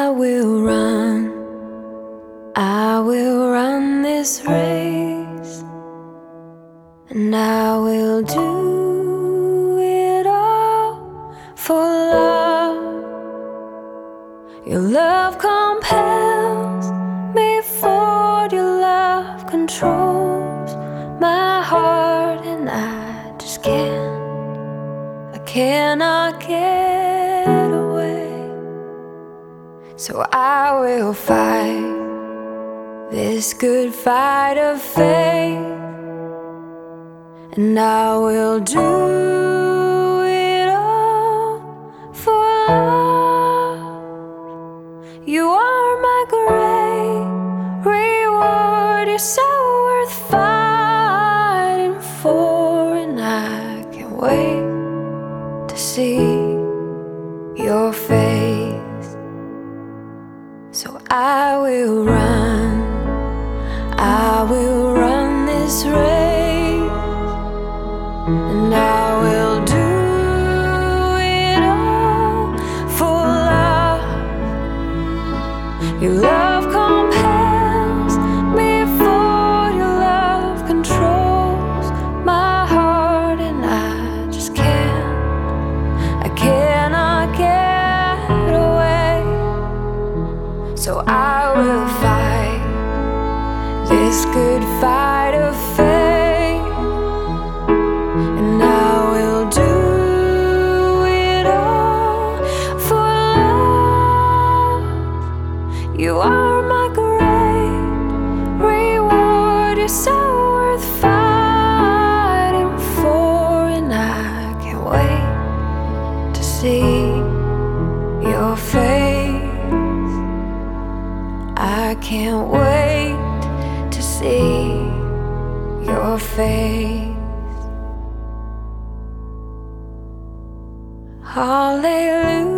I will run this race, and I will do it all for love. Your love compels me forward, your love controls my heart, and I just I cannot get away. So I will fight this good fight of faith, and I will do it all for love. You are my great reward, you're so worth fighting for, and I can't wait to see your face. So I will run this race, and I will do it all for love. Your love compels me forward, your love controls my heart, and I just I cannot get away. So I will fight this good fight of faith, and I will do it all for love. You are my great reward, you're so worth fighting for, and I can't wait to see your face. I can't wait to see your face. Hallelujah.